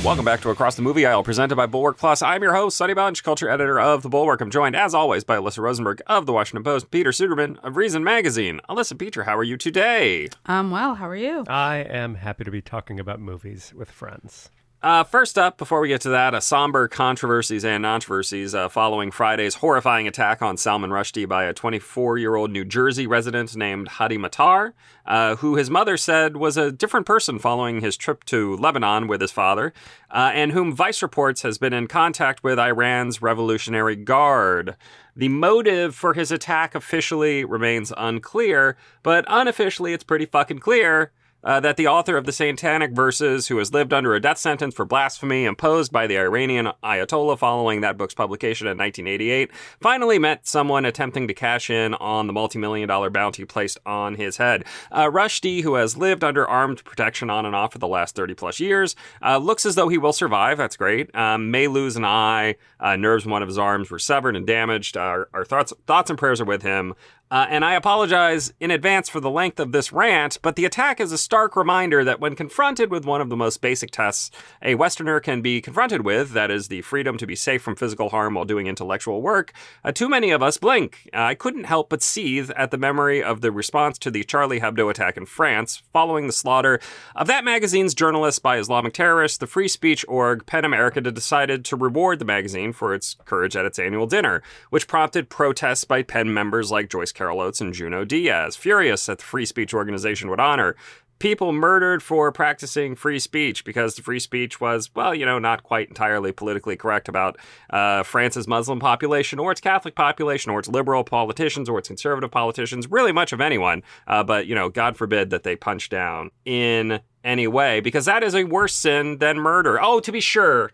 Welcome back to Across the Movie Aisle, presented by Bulwark Plus. I'm your host, Sonny Bunch, culture editor of The Bulwark. I'm joined, as always, by Alyssa Rosenberg of The Washington Post, Peter Suderman of Reason Magazine. Alyssa, Peter, how are you today? Well, how are you? I am happy to be talking about movies with friends. First up, before we get to that, somber controversies and controversies following Friday's horrifying attack on Salman Rushdie by a 24-year-old New Jersey resident named Hadi Matar, who his mother said was a different person following his trip to Lebanon with his father, and whom Vice reports has been in contact with Iran's Revolutionary Guard. The motive for his attack officially remains unclear, but unofficially it's pretty fucking clear that the author of the Satanic Verses, who has lived under a death sentence for blasphemy imposed by the Iranian Ayatollah following that book's publication in 1988, finally met someone attempting to cash in on the multi-million-dollar bounty placed on his head. Rushdie, who has lived under armed protection on and off for the last 30-plus years, looks as though he will survive. That's great. May lose an eye. Nerves in one of his arms were severed and damaged. Our thoughts and prayers are with him. And I apologize in advance for the length of this rant, but the attack is a stark reminder that when confronted with one of the most basic tests a Westerner can be confronted with, that is the freedom to be safe from physical harm while doing intellectual work, too many of us blink. I couldn't help but seethe at the memory of the response to the Charlie Hebdo attack in France following the slaughter of that magazine's journalists by Islamic terrorists. The free speech org PEN America decided to reward the magazine for its courage at its annual dinner, which prompted protests by PEN members like Joyce Carol Oates and Junot Diaz, furious that the free speech organization would honor people murdered for practicing free speech because the free speech was, well, not quite entirely politically correct about France's Muslim population or its Catholic population or its liberal politicians or its conservative politicians, really much of anyone. But, God forbid that they punch down in any way, because that is a worse sin than murder. Oh, to be sure,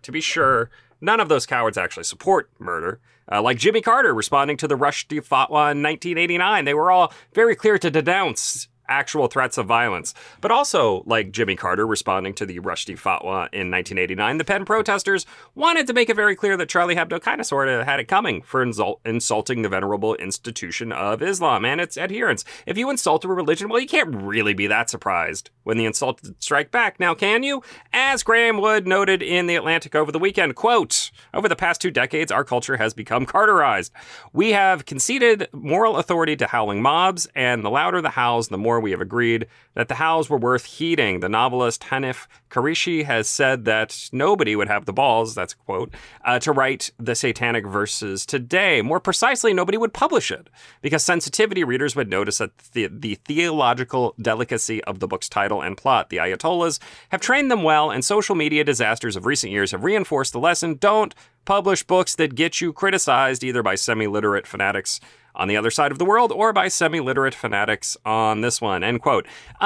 none of those cowards actually support murder. Like Jimmy Carter responding to the Rushdie fatwa in 1989. They were all very clear to denounce actual threats of violence. But also, like Jimmy Carter responding to the Rushdie fatwa in 1989, the PEN protesters wanted to make it very clear that Charlie Hebdo kind of sort of had it coming for insulting the venerable institution of Islam and its adherents. If you insult a religion, well, you can't really be that surprised when the insulted strike back. Now, can you? As Graham Wood noted in The Atlantic over the weekend, quote, "Over the past 2 decades, our culture has become Carterized. We have conceded moral authority to howling mobs, and the louder the howls, the more we have agreed that the howls were worth heeding. The novelist Hanif Kureishi has said that nobody would have the balls," that's a quote, "to write the Satanic Verses today. More precisely, nobody would publish it, because sensitivity readers would notice that the theological delicacy of the book's title and plot. The Ayatollahs have trained them well, and social media disasters of recent years have reinforced the lesson: don't publish books that get you criticized either by semi-literate fanatics on the other side of the world or by semi-literate fanatics on this one," end quote.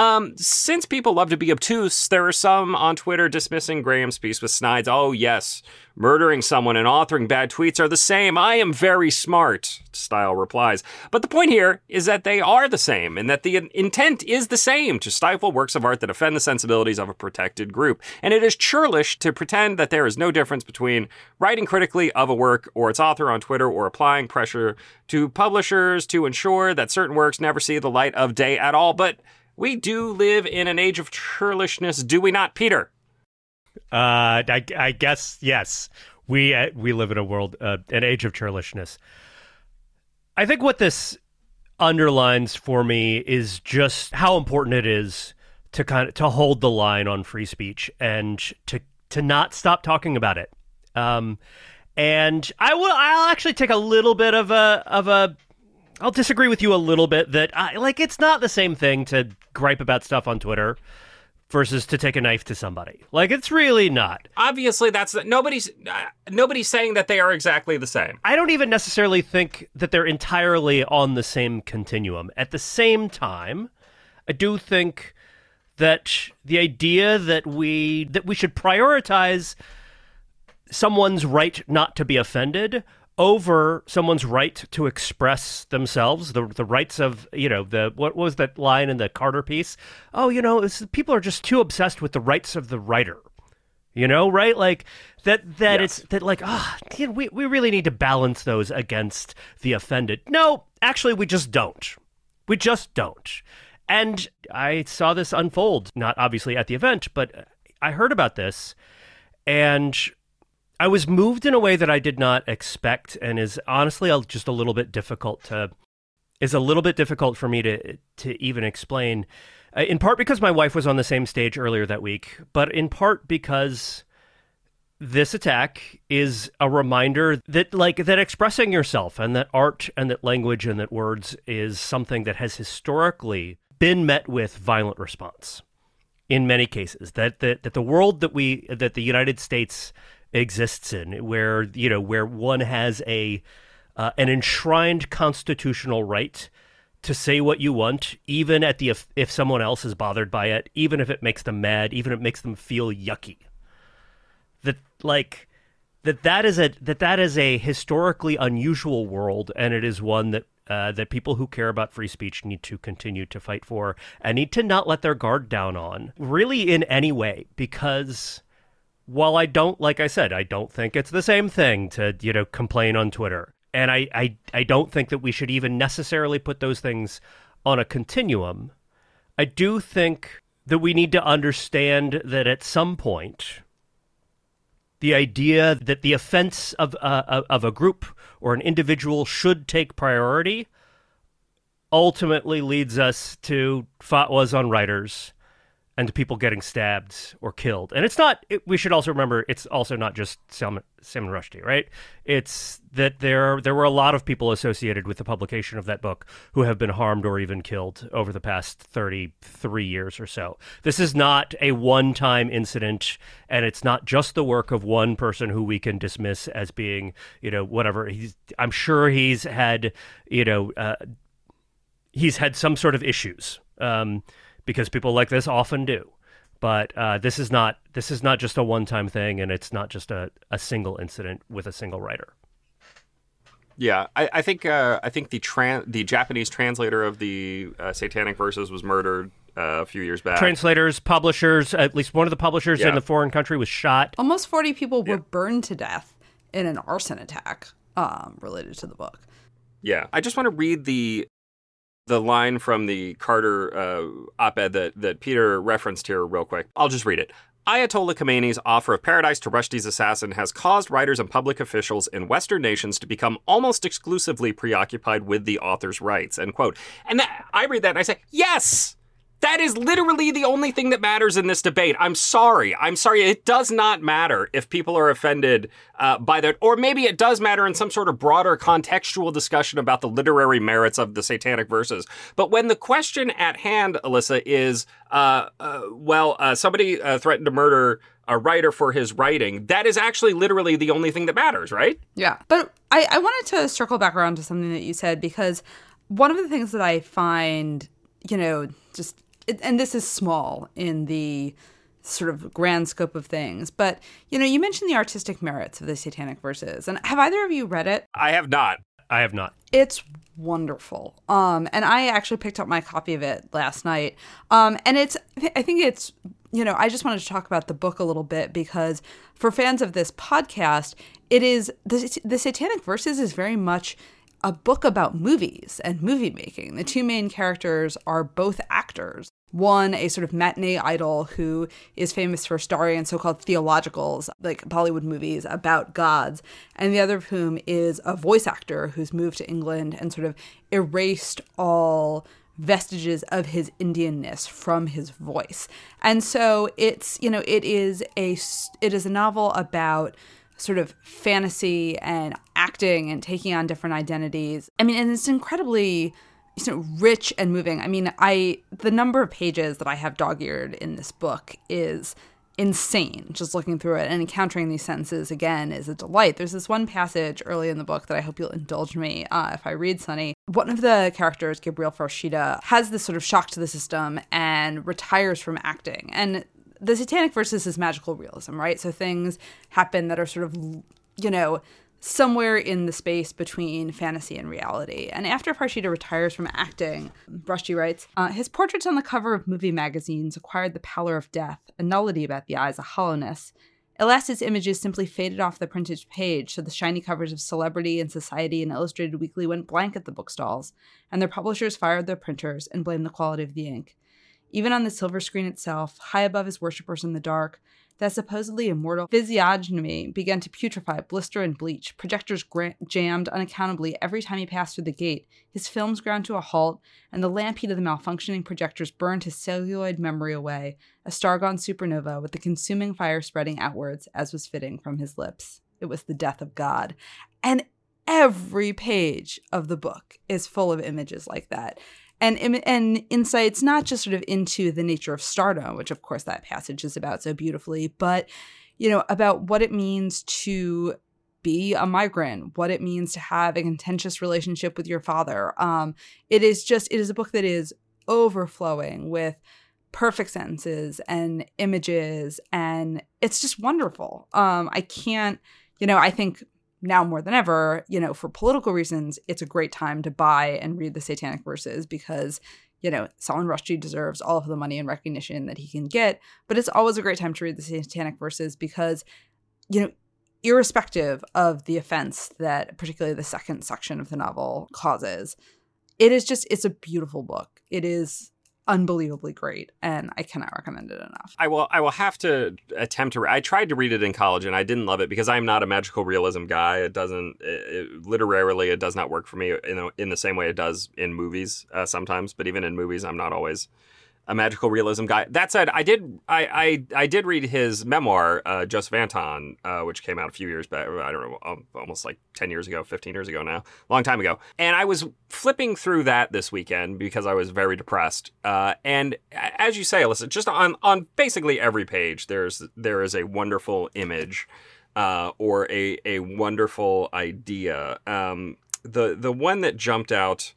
Since people love to be obtuse, there are some on Twitter dismissing Graham's piece with snides. "Oh, yes, murdering someone and authoring bad tweets are the same. I am very smart," style replies. But the point here is that they are the same, and that the intent is the same: to stifle works of art that offend the sensibilities of a protected group. And it is churlish to pretend that there is no difference between writing critically of a work or its author on Twitter or applying pressure to publishers to ensure that certain works never see the light of day at all. But we do live in an age of churlishness, do we not, Peter? I guess, yes. We live in a world, an age of churlishness. I think what this underlines for me is just how important it is to hold the line on free speech and to not stop talking about it. And I'll actually take a little bit of a I'll disagree with you a little bit that it's not the same thing to gripe about stuff on Twitter versus to take a knife to somebody. It's really not. Obviously, nobody's saying that they are exactly the same. I don't even necessarily think that they're entirely on the same continuum. At the same time, I do think that the idea that we should prioritize someone's right not to be offended over someone's right to express themselves, the rights of, what was that line in the Carter piece? Oh, people are just too obsessed with the rights of the writer, right? Yes. We really need to balance those against the offended. No, actually, we just don't. We just don't. And I saw this unfold, not obviously at the event, but I heard about this. And I was moved in a way that I did not expect, and is honestly just a little bit difficult for me to even explain. In part because my wife was on the same stage earlier that week, but in part because this attack is a reminder that that expressing yourself and that art and that language and that words is something that has historically been met with violent response in many cases. That the world that the United States exists in, where one has an enshrined constitutional right to say what you want, even if someone else is bothered by it, even if it makes them mad, even if it makes them feel yucky. That is a historically unusual world, and it is one that people who care about free speech need to continue to fight for and need to not let their guard down on, really, in any way, because while I don't think it's the same thing to, complain on Twitter. And I don't think that we should even necessarily put those things on a continuum. I do think that we need to understand that at some point, the idea that the offense of a group or an individual should take priority ultimately leads us to fatwas on writers and to people getting stabbed or killed. And we should also remember, it's also not just Salman Rushdie, right? It's that there were a lot of people associated with the publication of that book who have been harmed or even killed over the past 33 years or so. This is not a one-time incident, and it's not just the work of one person who we can dismiss as being, whatever. I'm sure he's had some sort of issues. Because people like this often do. But this is not just a one-time thing, and it's not just a single incident with a single writer. Yeah, I think the Japanese translator of the Satanic Verses was murdered a few years back. Translators, publishers, at least one of the publishers in the foreign country was shot. Almost 40 people were burned to death in an arson attack related to the book. Yeah, I just want to read the line from the Carter op-ed that Peter referenced here real quick. I'll just read it. Ayatollah Khomeini's offer of paradise to Rushdie's assassin has caused writers and public officials in Western nations to become almost exclusively preoccupied with the author's rights, end quote. And I read that and I say, yes! That is literally the only thing that matters in this debate. I'm sorry. It does not matter if people are offended by that. Or maybe it does matter in some sort of broader contextual discussion about the literary merits of the Satanic Verses. But when the question at hand, Alyssa, is, somebody threatened to murder a writer for his writing, that is actually literally the only thing that matters, right? Yeah. But I wanted to circle back around to something that you said, because one of the things that I find, and this is small in the sort of grand scope of things, but, you mentioned the artistic merits of the Satanic Verses. And have either of you read it? I have not. It's wonderful. And I actually picked up my copy of it last night. And I think it's, I just wanted to talk about the book a little bit, because for fans of this podcast, it is, the Satanic Verses is very much a book about movies and movie making. The two main characters are both actors. One, a sort of matinee idol who is famous for starring in so-called theologicals, like Bollywood movies about gods, and the other of whom is a voice actor who's moved to England and sort of erased all vestiges of his Indianness from his voice. And so it's, it is a novel about sort of fantasy and acting and taking on different identities. I mean, and it's incredibly rich and moving. I mean, the number of pages that I have dog-eared in this book is insane, just looking through it, and encountering these sentences again is a delight. There's this one passage early in the book that I hope you'll indulge me if I read, Sunny. One of the characters, Gabriel Farshida, has this sort of shock to the system and retires from acting. And the Satanic Verses is magical realism, right? So things happen that are sort of, somewhere in the space between fantasy and reality. And after Farshida retires from acting, Rushdie writes, his portraits on the cover of movie magazines acquired the pallor of death, a nullity about the eyes, a hollowness. At last his images simply faded off the printed page, so the shiny covers of Celebrity and Society and Illustrated Weekly went blank at the bookstalls, and their publishers fired their printers and blamed the quality of the ink. Even on the silver screen itself, high above his worshippers in the dark, That supposedly immortal physiognomy began to putrefy, blister, and bleach. Projectors jammed unaccountably every time he passed through the gate. His films ground to a halt, and the lamp heat of the malfunctioning projectors burned his celluloid memory away, a star-gone supernova with the consuming fire spreading outwards, as was fitting from his lips. It was the death of God. And every page of the book is full of images like that. And insights not just sort of into the nature of stardom, which of course that passage is about so beautifully, but, about what it means to be a migrant, what it means to have a contentious relationship with your father. It is a book that is overflowing with perfect sentences and images, and it's just wonderful. I think now more than ever, for political reasons, it's a great time to buy and read the Satanic Verses because, Salman Rushdie deserves all of the money and recognition that he can get. But it's always a great time to read the Satanic Verses because, irrespective of the offense that particularly the second section of the novel causes, it's a beautiful book. It is unbelievably great, and I cannot recommend it enough. I will have to attempt to. I tried to read it in college, and I didn't love it because I'm not a magical realism guy. Literarily, it does not work for me in the same way it does in movies sometimes. But even in movies, I'm not always a magical realism guy. That said, I did read his memoir, Joseph Anton, which came out a few years back. I don't know, almost like 10 years ago, 15 years ago now, long time ago. And I was flipping through that this weekend because I was very depressed. And as you say, Alyssa, just on basically every page, there is a wonderful image or a wonderful idea. The one that jumped out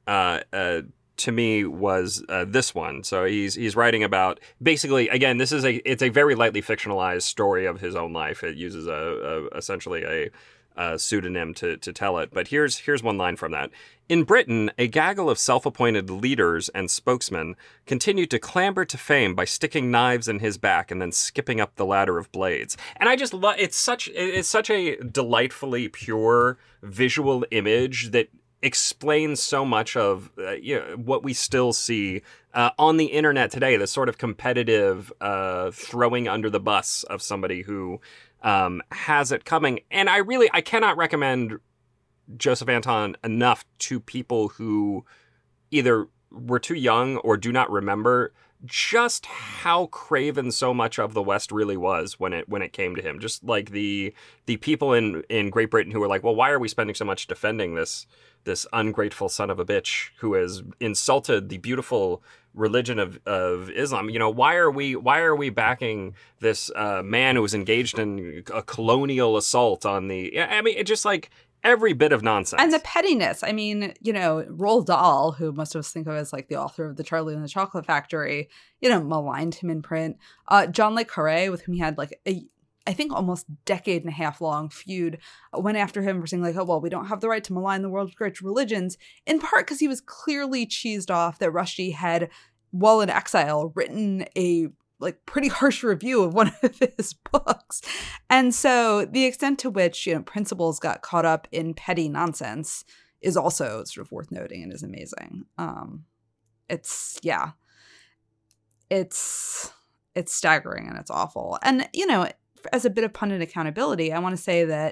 to me was this one. So he's writing about basically, again, it's a very lightly fictionalized story of his own life. It uses essentially a pseudonym to tell it. But here's one line from that. In Britain, a gaggle of self-appointed leaders and spokesmen continued to clamber to fame by sticking knives in his back and then skipping up the ladder of blades. And I just love it's such a delightfully pure visual image that explains so much of what we still see on the internet today, the sort of competitive throwing under the bus of somebody who has it coming. And I cannot recommend Joseph Anton enough to people who either were too young or do not remember just how craven so much of the West really was when it came to him. Just like the people in Great Britain who were like, well, why are we spending so much defending this ungrateful son of a bitch who has insulted the beautiful religion of Islam? Why are we backing this man who was engaged in a colonial assault on the? It's just like every bit of nonsense. And the pettiness. Roald Dahl, who most of us think of as like the author of the Charlie and the Chocolate Factory, maligned him in print. John Le Carré, with whom he had like I think almost decade and a half long feud, went after him for saying like, oh, well, we don't have the right to malign the world's great religions, in part because he was clearly cheesed off that Rushdie had, while in exile, written a like pretty harsh review of one of his books. And so the extent to which, principals got caught up in petty nonsense is also sort of worth noting and is amazing. It's staggering and it's awful. And, as a bit of pundit accountability, I want to say that,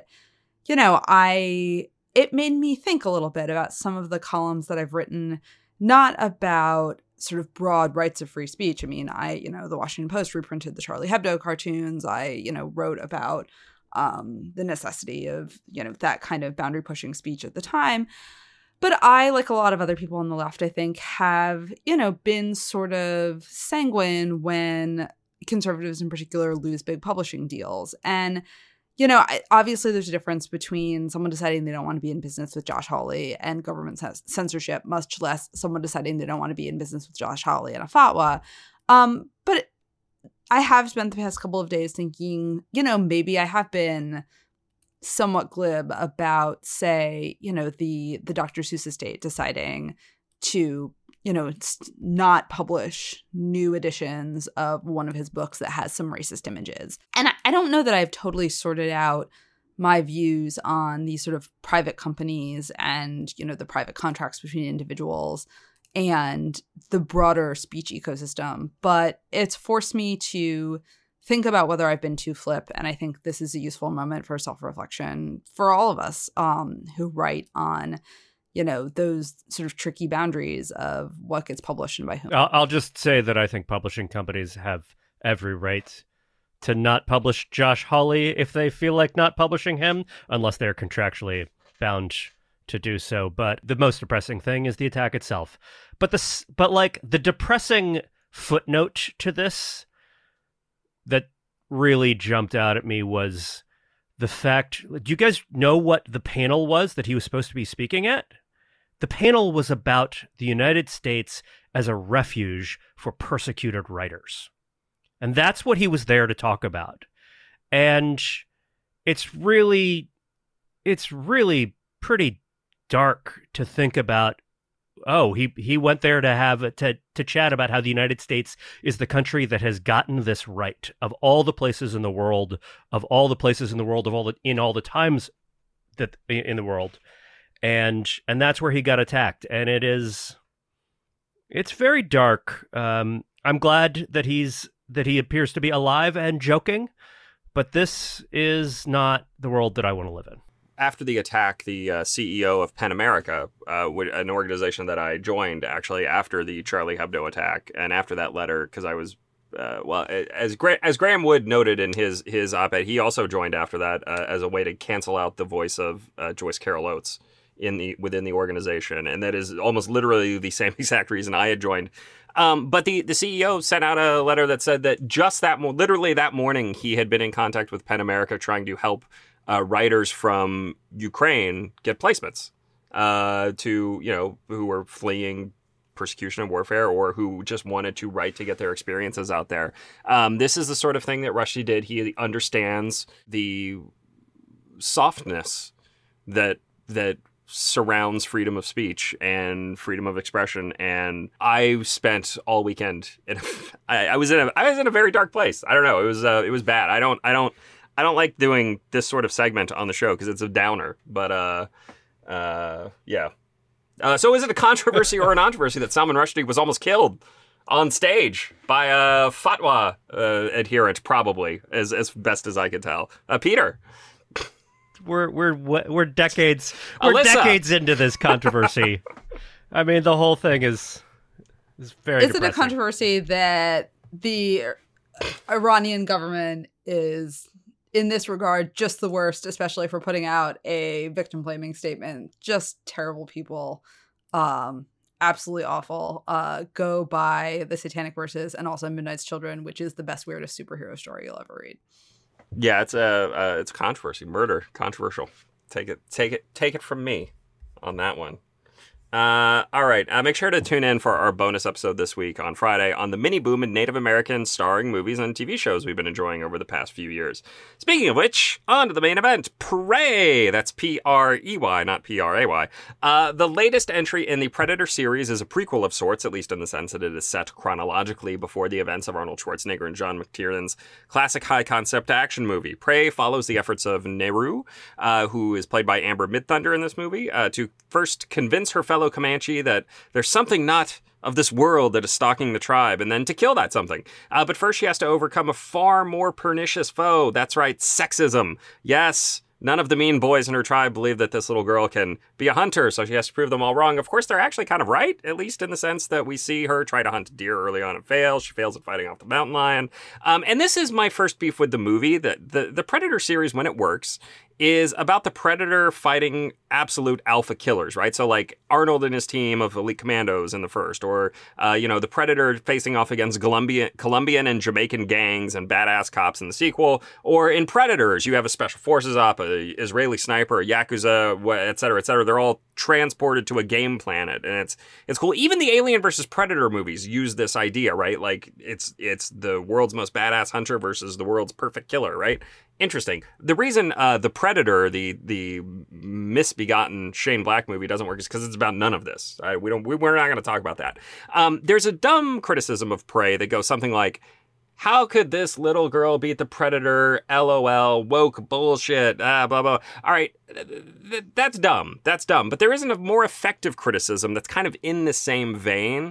it made me think a little bit about some of the columns that I've written, not about sort of broad rights of free speech. The Washington Post reprinted the Charlie Hebdo cartoons. I, wrote about the necessity of, that kind of boundary pushing speech at the time. But I, like a lot of other people on the left, I think, have, been sort of sanguine when conservatives in particular lose big publishing deals. And, obviously there's a difference between someone deciding they don't want to be in business with Josh Hawley and government censorship, much less someone deciding they don't want to be in business with Josh Hawley and a fatwa. But I have spent the past couple of days thinking, maybe I have been somewhat glib about, say, the Dr. Seuss estate deciding to not publish new editions of one of his books that has some racist images. And I don't know that I've totally sorted out my views on these sort of private companies and, the private contracts between individuals and the broader speech ecosystem. But it's forced me to think about whether I've been too flip. And I think this is a useful moment for self-reflection for all of us who write on, those sort of tricky boundaries of what gets published and by whom. I'll just say that I think publishing companies have every right to not publish Josh Hawley if they feel like not publishing him, unless they're contractually bound to do so. But the most depressing thing is the attack itself. But the depressing footnote to this that really jumped out at me was the fact, do you guys know what the panel was that he was supposed to be speaking at? The panel was about the United States as a refuge for persecuted writers. And that's what he was there to talk about. And it's really pretty dark to think about. Oh, he went there to chat about how the United States is the country that has gotten this right of all the places in the world, in all the times that in the world. And that's where he got attacked. And it's very dark. I'm glad that he appears to be alive and joking, but this is not the world that I want to live in. After the attack, the CEO of PEN America, an organization that I joined actually after the Charlie Hebdo attack, and after that letter, because I was, as Graham Wood noted in his op-ed, he also joined after that as a way to cancel out the voice of Joyce Carol Oates within the organization, and that is almost literally the same exact reason I had joined. But the CEO sent out a letter that said that just literally that morning he had been in contact with PEN America trying to help writers from Ukraine get placements who were fleeing persecution and warfare or who just wanted to write to get their experiences out there. This is the sort of thing that Rushdie did. He understands the softness that surrounds freedom of speech and freedom of expression. And I spent all weekend I was in a very dark place. I don't know. It was bad. I don't like doing this sort of segment on the show because it's a downer. But yeah. So is it a controversy or a controversy that Salman Rushdie was almost killed on stage by a fatwa adherent? Probably, as best as I could tell. Peter. We're decades Alyssa. Decades into this controversy. I mean, the whole thing is very Is it a controversy that the Iranian government is, in this regard, just the worst, especially for putting out a victim blaming statement? Just terrible people. Absolutely awful. Go buy The Satanic Verses and also Midnight's Children, which is the best, weirdest superhero story you'll ever read. Yeah, it's a controversy, murder, controversial. Take it from me on that one. All right. Make sure to tune in for our bonus episode this week on Friday on the mini boom in Native American starring movies and TV shows we've been enjoying over the past few years. Speaking of which, on to the main event, Prey. That's P-R-E-Y, not P-R-A-Y. The latest entry in the Predator series is a prequel of sorts, at least in the sense that it is set chronologically before the events of Arnold Schwarzenegger and John McTiernan's classic high-concept action movie. Prey follows the efforts of Neru, who is played by Amber Midthunder in this movie, to first convince her fellow Comanche that there's something not of this world that is stalking the tribe, and then to kill that something. But first she has to overcome a far more pernicious foe. That's right, sexism. Yes, none of the mean boys in her tribe believe that this little girl can be a hunter, so she has to prove them all wrong. Of course, they're actually kind of right, at least in the sense that we see her try to hunt a deer early on and fail. She fails at fighting off the mountain lion. And this is my first beef with the movie. The Predator series, when it works, is about the Predator fighting absolute alpha killers, right? So like Arnold and his team of elite commandos in the first, or, the Predator facing off against Colombian and Jamaican gangs and badass cops in the sequel. Or in Predators, you have a special forces op, a Israeli sniper, a Yakuza, et cetera, et cetera. They're all transported to a game planet. And it's cool. Even the Alien versus Predator movies use this idea, right? Like it's the world's most badass hunter versus the world's perfect killer, right? Interesting. The reason the Predator, the misbegotten Shane Black movie, doesn't work is because it's about none of this. We're not going to talk about that. There's a dumb criticism of Prey that goes something like, "How could this little girl beat the Predator? LOL, woke bullshit, blah, blah." All right, that's dumb. That's dumb. But there isn't a more effective criticism that's kind of in the same vein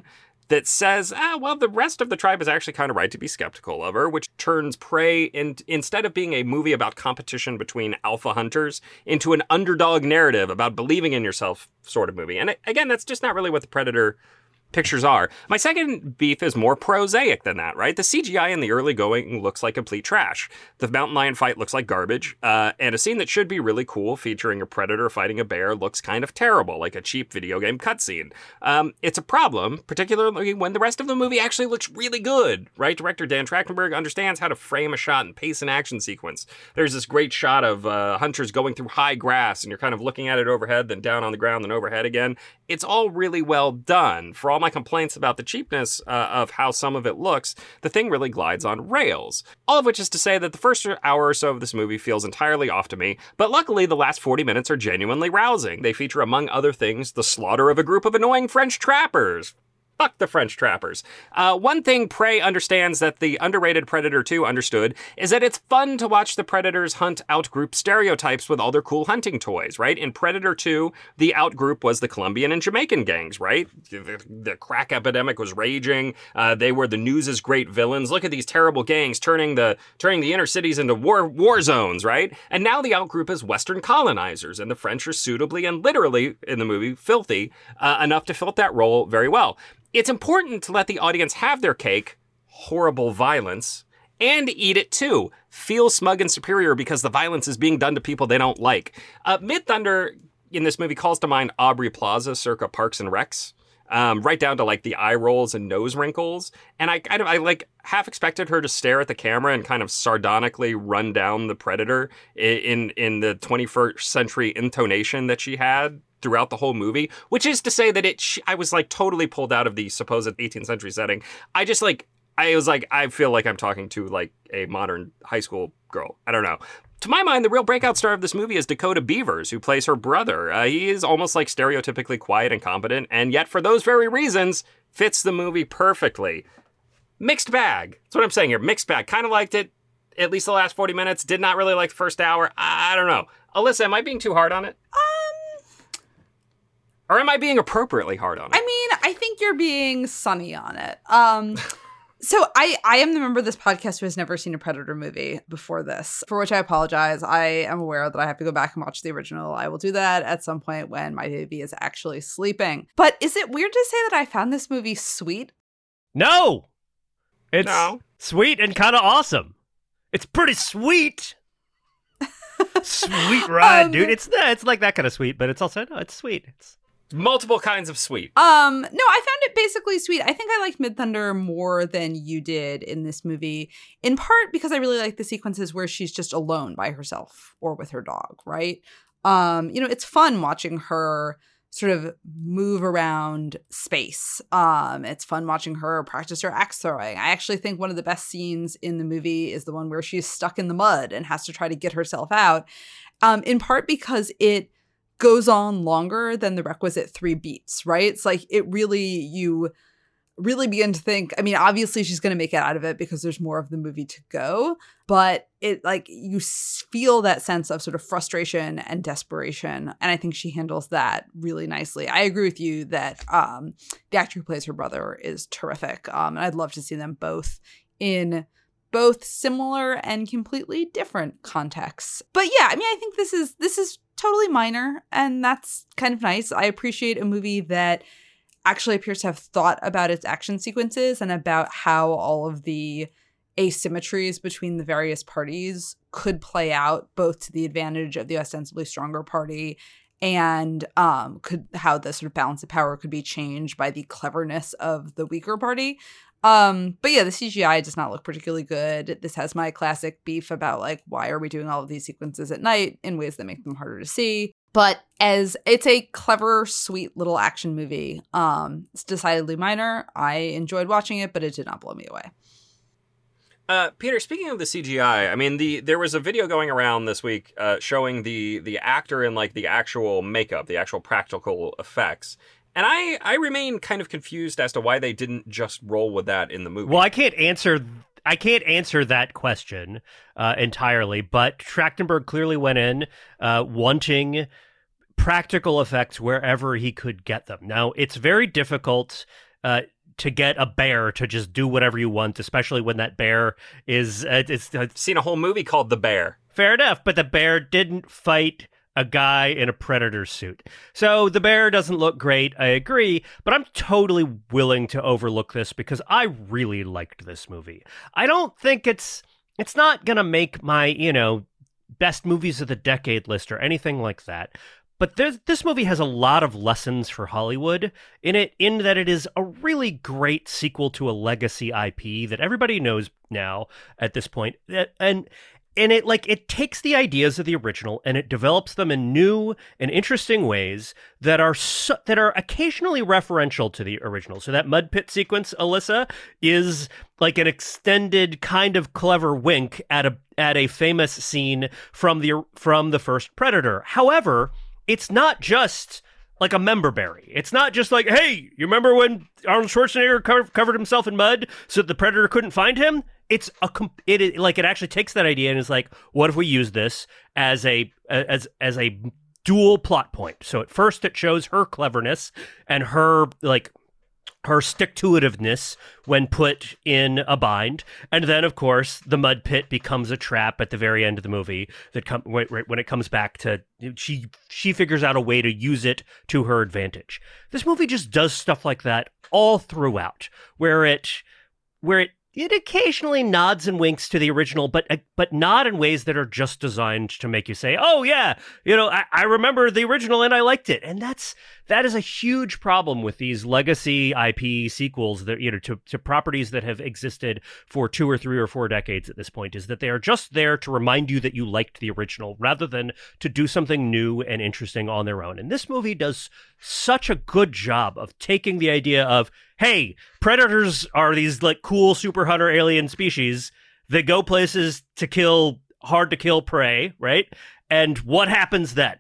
that says, well, the rest of the tribe is actually kind of right to be skeptical of her, which turns Prey, instead of being a movie about competition between alpha hunters, into an underdog narrative about believing in yourself sort of movie. And again, that's just not really what the Predator pictures are. My second beef is more prosaic than that, right? The CGI in the early going looks like complete trash. The mountain lion fight looks like garbage, and a scene that should be really cool, featuring a predator fighting a bear, looks kind of terrible, like a cheap video game cutscene. It's a problem, particularly when the rest of the movie actually looks really good, right? Director Dan Trachtenberg understands how to frame a shot and pace an action sequence. There's this great shot of hunters going through high grass, and you're kind of looking at it overhead, then down on the ground, then overhead again. It's all really well done. For all my complaints about the cheapness of how some of it looks, the thing really glides on rails. All of which is to say that the first hour or so of this movie feels entirely off to me, but luckily the last 40 minutes are genuinely rousing. They feature, among other things, the slaughter of a group of annoying French trappers. Fuck the French trappers. One thing Prey understands that the underrated Predator 2 understood is that it's fun to watch the Predators hunt out-group stereotypes with all their cool hunting toys, right? In Predator 2, the out-group was the Colombian and Jamaican gangs, right? The crack epidemic was raging. They were the news's great villains. Look at these terrible gangs turning the inner cities into war zones, right? And now the out-group is Western colonizers, and the French are suitably and literally, in the movie, filthy enough to fill that role very well. It's important to let the audience have their cake, horrible violence, and eat it too. Feel smug and superior because the violence is being done to people they don't like. Midthunder in this movie calls to mind Aubrey Plaza circa Parks and Recs, right down to like the eye rolls and nose wrinkles. And I like half expected her to stare at the camera and kind of sardonically run down the Predator in the 21st century intonation that she had throughout the whole movie, which is to say that I was like totally pulled out of the supposed 18th century setting. I feel like I'm talking to like a modern high school girl. I don't know. To my mind, the real breakout star of this movie is Dakota Beavers, who plays her brother. He is almost like stereotypically quiet and competent, and yet for those very reasons, fits the movie perfectly. Mixed bag. That's what I'm saying here. Mixed bag. Kind of liked it, at least the last 40 minutes. Did not really like the first hour. I don't know. Alyssa, am I being too hard on it? Or am I being appropriately hard on it? I mean, I think you're being sunny on it. So I am the member of this podcast who has never seen a Predator movie before this, for which I apologize. I am aware that I have to go back and watch the original. I will do that at some point when my baby is actually sleeping. But is it weird to say that I found this movie sweet? No! It's sweet and kind of awesome. It's pretty sweet. Sweet ride, dude. It's like that kind of sweet, but it's also, it's sweet. It's multiple kinds of sweet. No, I found it basically sweet. I think I liked Midthunder more than you did in this movie, in part because I really like the sequences where she's just alone by herself or with her dog, right? It's fun watching her sort of move around space. It's fun watching her practice her axe throwing. I actually think one of the best scenes in the movie is the one where she's stuck in the mud and has to try to get herself out, in part because it goes on longer than the requisite 3 beats, right? It's like you really begin to think, I mean, obviously she's going to make it out of it because there's more of the movie to go, but it like you feel that sense of sort of frustration and desperation. And I think she handles that really nicely. I agree with you that the actor who plays her brother is terrific. And I'd love to see them both in both similar and completely different contexts. But yeah, I mean, I think this is totally minor, and that's kind of nice. I appreciate a movie that actually appears to have thought about its action sequences and about how all of the asymmetries between the various parties could play out, both to the advantage of the ostensibly stronger party and how the sort of balance of power could be changed by the cleverness of the weaker party. But yeah, the CGI does not look particularly good. This has my classic beef about like, why are we doing all of these sequences at night in ways that make them harder to see? But as it's a clever, sweet little action movie, it's decidedly minor. I enjoyed watching it, but it did not blow me away. Peter, speaking of the CGI, I mean, there was a video going around this week showing the actor in like the actual makeup, the actual practical effects. And I remain kind of confused as to why they didn't just roll with that in the movie. Well, I can't answer that question entirely, but Trachtenberg clearly went in wanting practical effects wherever he could get them. Now, it's very difficult to get a bear to just do whatever you want, especially when that bear is I've seen a whole movie called The Bear. Fair enough, but the bear didn't fight a guy in a predator suit. So the bear doesn't look great, I agree, but I'm totally willing to overlook this because I really liked this movie. I don't think it's not going to make my, best movies of the decade list or anything like that. But this movie has a lot of lessons for Hollywood in it, in that it is a really great sequel to a legacy IP that everybody knows now at this point. And it takes the ideas of the original and it develops them in new and interesting ways that are occasionally referential to the original. So that mud pit sequence, Alyssa, is like an extended kind of clever wink at a famous scene from the first Predator. However, it's not just like a member berry. It's not just like, hey, you remember when Arnold Schwarzenegger covered himself in mud so that the Predator couldn't find him? It actually takes that idea and is like, what if we use this as a dual plot point? So at first it shows her cleverness and her stick-to-itiveness when put in a bind. And then, of course, the mud pit becomes a trap at the very end of the movie when it comes back to she figures out a way to use it to her advantage. This movie just does stuff like that all throughout, where it occasionally nods and winks to the original, but not in ways that are just designed to make you say, oh yeah, I remember the original and I liked it. And that is a huge problem with these legacy IP sequels that, to properties that have existed for 2 or 3 or 4 decades at this point, is that they are just there to remind you that you liked the original rather than to do something new and interesting on their own. And this movie does such a good job of taking the idea of, hey, predators are these like cool super hunter alien species that go places to kill hard to kill prey, right? And what happens then?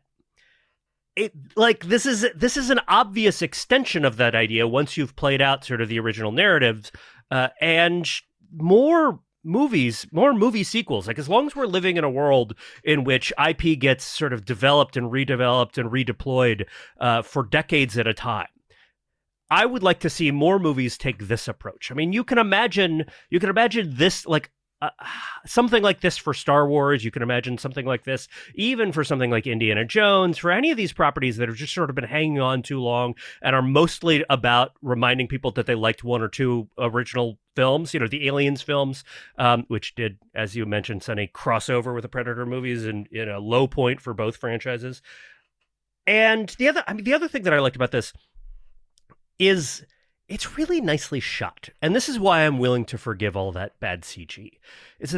This is an obvious extension of that idea once you've played out sort of the original narratives, and more movie sequels. Like, as long as we're living in a world in which IP gets sort of developed and redeveloped and redeployed for decades at a time, I would like to see more movies take this approach. I mean, you can imagine this, like something like this for Star Wars. You can imagine something like this even for something like Indiana Jones, for any of these properties that have just sort of been hanging on too long and are mostly about reminding people that they liked 1 or 2 original films, the Aliens films, which did, as you mentioned, Sonny, crossover with the Predator movies and in a low point for both franchises. And the other thing that I liked about this is it's really nicely shot. And this is why I'm willing to forgive all that bad CG. It's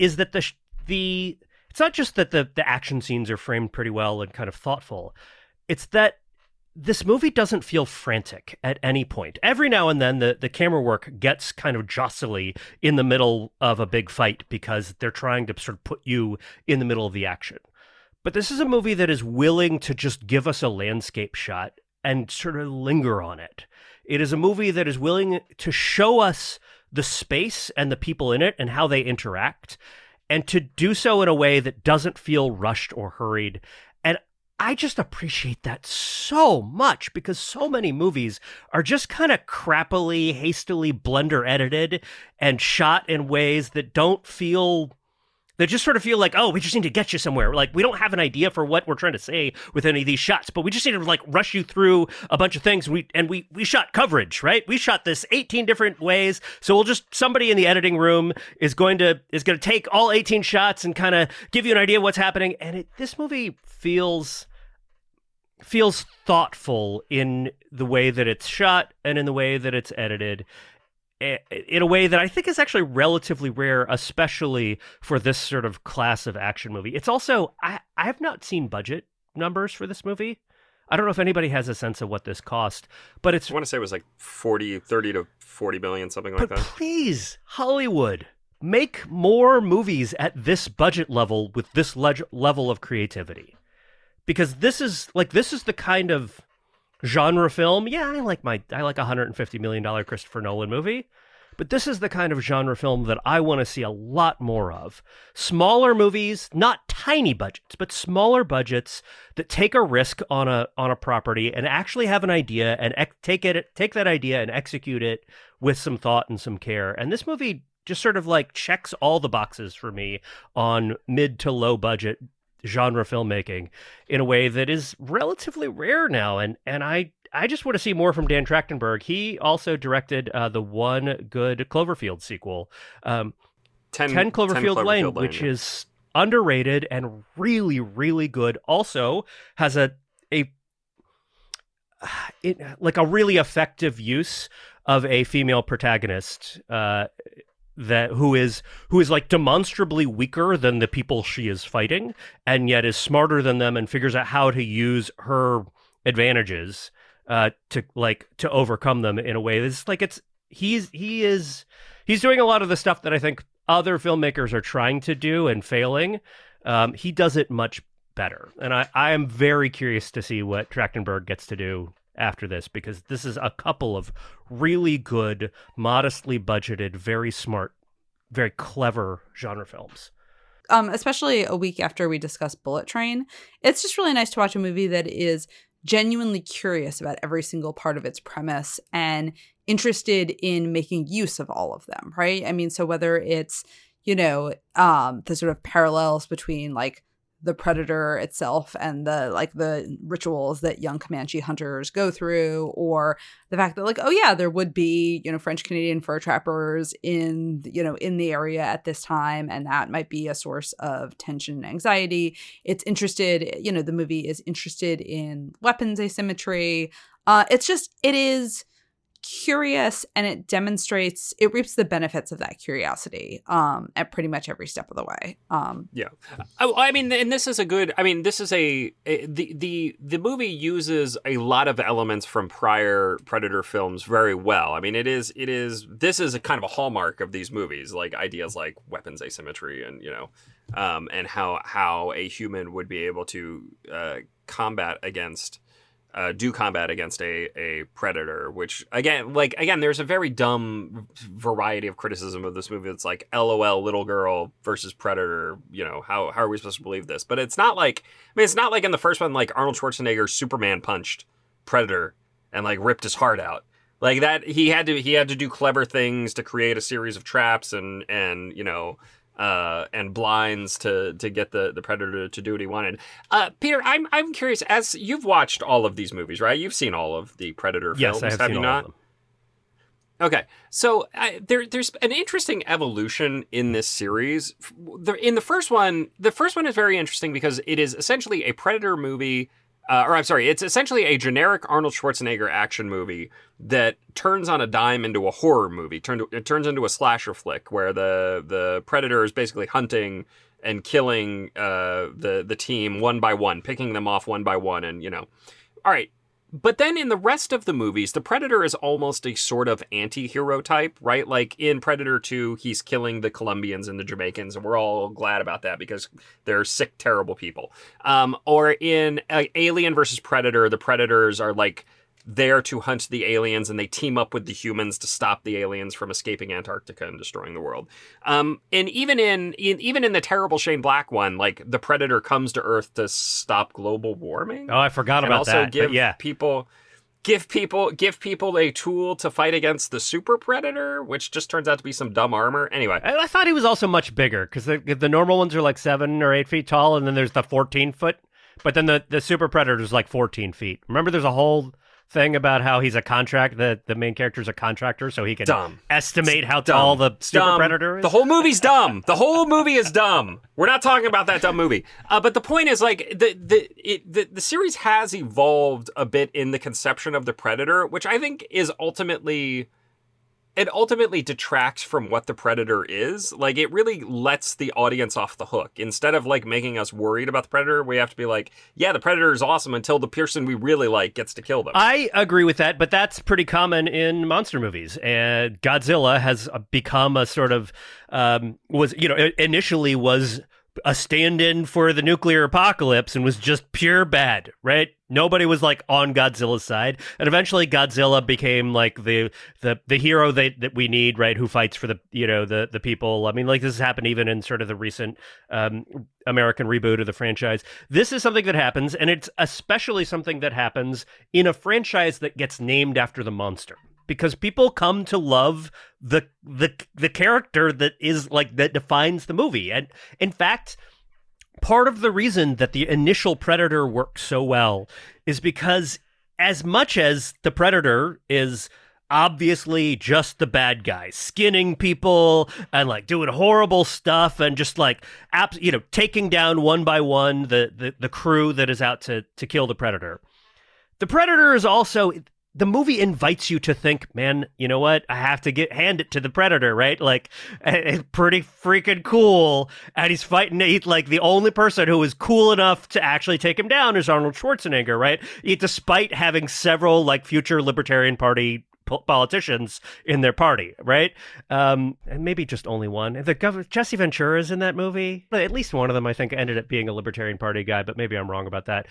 not just that the action scenes are framed pretty well and kind of thoughtful. It's that this movie doesn't feel frantic at any point. Every now and then the camera work gets kind of jostly in the middle of a big fight because they're trying to sort of put you in the middle of the action. But this is a movie that is willing to just give us a landscape shot and sort of linger on it. It is a movie that is willing to show us the space and the people in it and how they interact, and to do so in a way that doesn't feel rushed or hurried. And I just appreciate that so much, because so many movies are just kind of crappily, hastily blender edited and shot in ways that don't feel... They just sort of feel like, oh, we just need to get you somewhere. Like, we don't have an idea for what we're trying to say with any of these shots, but we just need to like rush you through a bunch of things. We shot coverage, right? We shot this 18 different ways. So somebody in the editing room is going to take all 18 shots and kind of give you an idea of what's happening. And this movie feels thoughtful in the way that it's shot and in the way that it's edited, in a way that I think is actually relatively rare, especially for this sort of class of action movie. It's also, I have not seen budget numbers for this movie. I don't know if anybody has a sense of what this cost, but I want to say it was like 30 to 40 million, something like that. But please, Hollywood, make more movies at this budget level with this level of creativity. Because this is the kind of genre film. Yeah, I like a $150 million Christopher Nolan movie, but this is the kind of genre film that I want to see a lot more of. Smaller movies, not tiny budgets, but smaller budgets that take a risk on a property and actually have an idea and take that idea and execute it with some thought and some care. And this movie just sort of like checks all the boxes for me on mid to low budget genre filmmaking in a way that is relatively rare now. And I just want to see more from Dan Trachtenberg. He also directed the one good Cloverfield sequel, 10 Cloverfield Lane, which is underrated and really, really good. Also has a really effective use of a female protagonist who is like demonstrably weaker than the people she is fighting, and yet is smarter than them and figures out how to use her advantages to overcome them in a way that's like he's doing a lot of the stuff that I think other filmmakers are trying to do and failing. He does it much better, and I am very curious to see what Trachtenberg gets to do after this, because this is a couple of really good, modestly budgeted, very smart, very clever genre films. Especially a week after we discuss Bullet Train, it's just really nice to watch a movie that is genuinely curious about every single part of its premise and interested in making use of all of them, right? I mean, so whether it's, the sort of parallels between like the Predator itself and the rituals that young Comanche hunters go through, or the fact that there would be, French Canadian fur trappers in the area at this time, and that might be a source of tension and anxiety. It's interested, the movie is interested in weapons asymmetry. It is curious, and it reaps the benefits of that curiosity at pretty much every step of the way. The movie uses a lot of elements from prior Predator films very well. I mean, this is a kind of a hallmark of these movies, like ideas like weapons asymmetry and and how a human would be able to combat against a predator, which again, there's a very dumb variety of criticism of this movie. It's like, LOL, little girl versus predator. How are we supposed to believe this? But it's not like, it's not like in the first one, like Arnold Schwarzenegger Superman punched Predator and like ripped his heart out. Like that, he had to do clever things to create a series of traps and blinds to get the Predator to do what he wanted. Peter, I'm curious, as you've watched all of these movies, right? You've seen all of the Predator films, yes, I have seen all of them. Okay, so there's an interesting evolution in this series. In the first one is very interesting because it is essentially a Predator movie. It's essentially a generic Arnold Schwarzenegger action movie that turns on a dime into a horror movie. It turns into a slasher flick where the Predator is basically hunting and killing the team one by one, picking them off one by one, and all right. But then in the rest of the movies, the Predator is almost a sort of anti-hero type, right? Like in Predator 2, he's killing the Colombians and the Jamaicans, and we're all glad about that because they're sick, terrible people. Or in Alien versus Predator, the Predators are like there to hunt the aliens, and they team up with the humans to stop the aliens from escaping Antarctica and destroying the world. And even in the terrible Shane Black one, like the Predator comes to Earth to stop global warming. Oh, I forgot about that. Give people a tool to fight against the Super Predator, which just turns out to be some dumb armor. Anyway, I thought he was also much bigger because the normal ones are like 7 or 8 feet tall, and then there's the 14-foot. But then the Super Predator is like 14 feet. Remember, there's a whole thing about how he's a the main character's a contractor, so he can estimate how tall the Super Predator is. The whole movie's dumb. The whole movie is dumb. We're not talking about that dumb movie. But the point is, like, the series has evolved a bit in the conception of the Predator, which I think is ultimately detracts from what the Predator is. Like, it really lets the audience off the hook. Instead of like making us worried about the Predator, we have to be like, yeah, the Predator is awesome until the person we really like gets to kill them. I agree with that, but that's pretty common in monster movies. And Godzilla has become a sort of initially was a stand-in for the nuclear apocalypse and was just pure bad, right? Nobody was like on Godzilla's side, and eventually Godzilla became like the hero that we need, right? Who fights for the people. I mean, like this has happened even in sort of the recent American reboot of the franchise. This is something that happens, and it's especially something that happens in a franchise that gets named after the monster. Because people come to love the character that defines the movie. And in fact, part of the reason that the initial Predator works so well is because as much as the Predator is obviously just the bad guy, skinning people and like doing horrible stuff and just like taking down one by one the crew that is out to kill the Predator. The Predator is also, the movie invites you to think, man, you know what? I have to hand it to the Predator, right? Like, it's pretty freaking cool. And he's fighting, like, the only person who is cool enough to actually take him down is Arnold Schwarzenegger, right? Despite having several, like, future Libertarian Party politicians in their party, right? And maybe just only one. Jesse Ventura is in that movie. At least one of them, I think, ended up being a Libertarian Party guy, but maybe I'm wrong about that.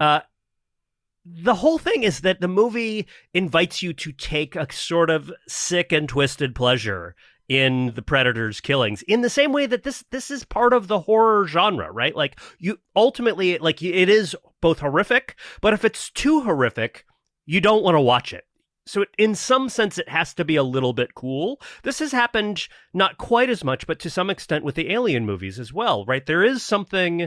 The whole thing is that the movie invites you to take a sort of sick and twisted pleasure in the Predator's killings, in the same way that this is part of the horror genre, right? Like, you ultimately, like, it is both horrific, but if it's too horrific, you don't want to watch it. So in some sense, it has to be a little bit cool. This has happened not quite as much, but to some extent with the Alien movies as well, right? There is something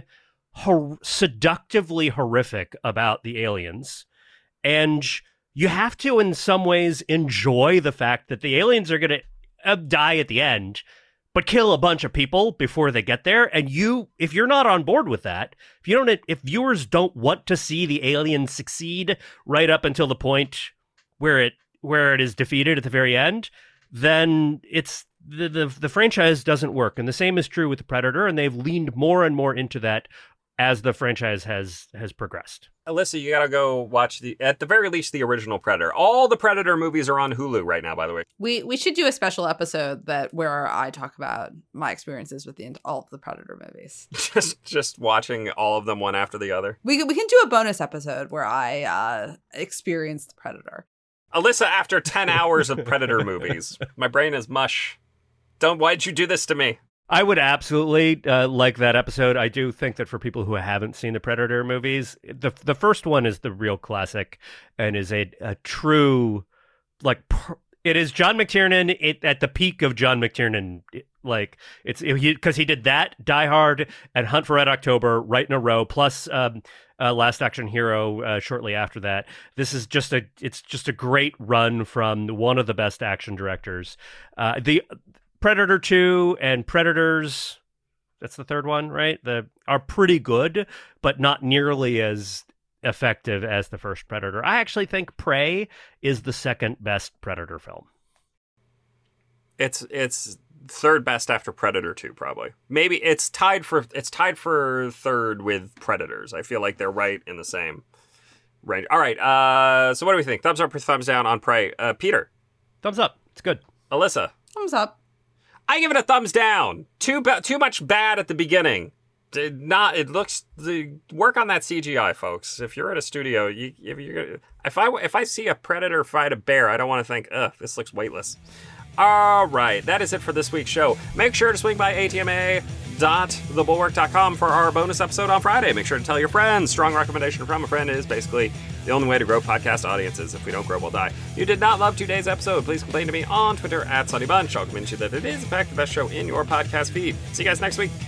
seductively horrific about the aliens, and you have to in some ways enjoy the fact that the aliens are going to die at the end but kill a bunch of people before they get there. And if you're not on board with that, if viewers don't want to see the aliens succeed right up until the point where it is defeated at the very end, then it's the franchise doesn't work. And the same is true with the Predator, and they've leaned more and more into that as the franchise has progressed. Alyssa, you gotta go watch at the very least, the original Predator. All the Predator movies are on Hulu right now, by the way. We should do a special episode where I talk about my experiences with all of the Predator movies. just watching all of them one after the other. We can do a bonus episode where I experienced the Predator. Alyssa, after 10 hours of Predator movies, my brain is mush. Why'd you do this to me? I would absolutely like that episode. I do think that for people who haven't seen the Predator movies, the first one is the real classic and is a true, like, it is John McTiernan at the peak of John McTiernan. Like, because he did that, Die Hard, and Hunt for Red October right in a row, plus Last Action Hero shortly after that. This is just a great run from one of the best action directors. The Predator 2 and Predators, that's the third one, right? Are pretty good, but not nearly as effective as the first Predator. I actually think Prey is the second best Predator film. It's third best after Predator 2, probably. Maybe it's tied for third with Predators. I feel like they're right in the same range. All right. So what do we think? Thumbs up or thumbs down on Prey? Peter. Thumbs up. It's good. Alyssa. Thumbs up. I give it a thumbs down. Too much bad at the beginning. Work on that CGI, folks. If you're at a studio, if I see a predator fight a bear, I don't want to think, this looks weightless. All right, that is it for this week's show. Make sure to swing by atma.thebulwark.com for our bonus episode on Friday. Make sure to tell your friends. Strong recommendation from a friend is basically the only way to grow podcast audiences. If we don't grow, we'll die. If you did not love today's episode, please complain to me on Twitter @SunnyBunch. I'll convince you that it is, in fact, the best show in your podcast feed. See you guys next week.